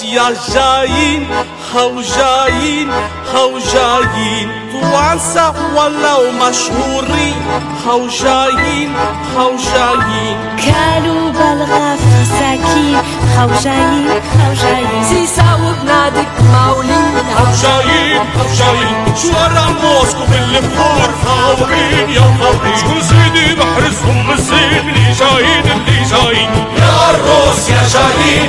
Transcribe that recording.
يا جايين هو جايين هو جايين توانسة ولو مشهورين هو جايين هو جايين كانوا بالغاف مساكين هو جايين هو جايين سيسا وبنادق مولين هو جايين شوارع موسكو بالبحور فاوحين يا فاوحين شكون سيدي بحرسهم بالزين اللي جايين يا الروس يا جايين